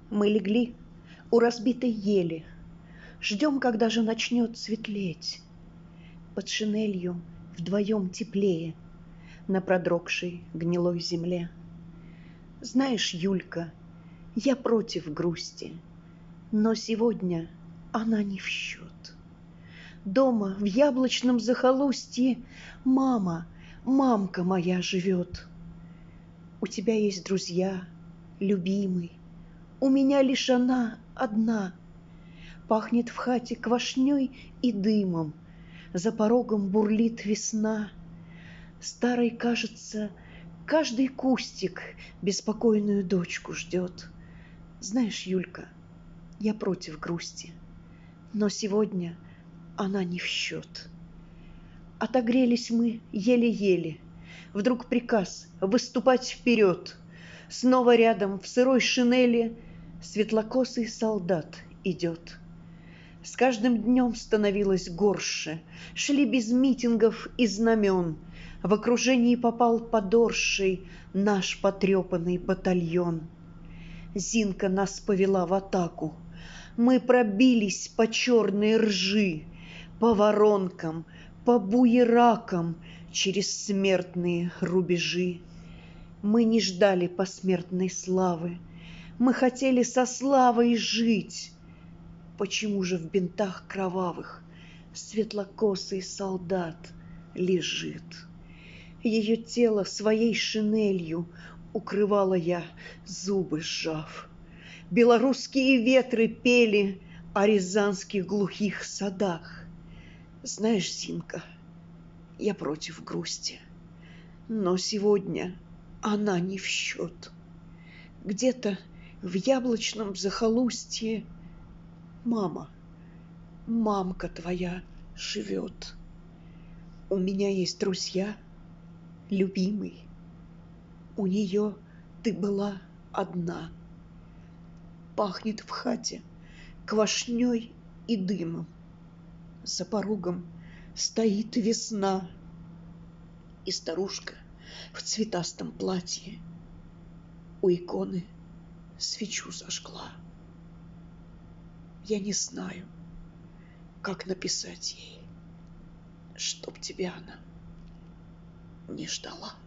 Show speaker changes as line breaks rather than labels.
Мы легли у разбитой ели, ждем, когда же начнет светлеть. Под шинелью вдвоем теплее на продрогшей гнилой земле. Знаешь, Юлька, я против грусти, но сегодня она не в счет. Дома в яблочном захолустье мама, мамка моя живет. У тебя есть друзья, любимый, у меня лишь она одна. Пахнет в хате квашней и дымом, за порогом бурлит весна. Старой, кажется, каждый кустик беспокойную дочку ждет. Знаешь, Юлька, я против грусти, но сегодня она не в счет. Отогрелись мы еле-еле. Вдруг приказ выступать вперед. Снова рядом в сырой шинели светлокосый солдат идет. С каждым днем становилось горше. Шли без митингов и знамен. В окружении попал подорший наш потрепанный батальон. Зинка нас повела в атаку. Мы пробились по черной ржи, по воронкам, по буеракам, через смертные рубежи. Мы не ждали посмертной славы, мы хотели со славой жить. Почему же в бинтах кровавых светлокосый солдат лежит? Ее тело своей шинелью укрывала я, зубы сжав. Белорусские ветры пели о рязанских глухих садах. Знаешь, Зинка, я против грусти, но сегодня она не в счет. Где-то в яблочном захолустье мама, мамка твоя живет. У меня есть друзья, любимый. У нее ты была одна. Пахнет в хате квашней и дымом. За порогом стоит весна. И старушка в цветастом платье у иконы свечу зажгла. Я не знаю, как написать ей, чтоб тебя она не ждала.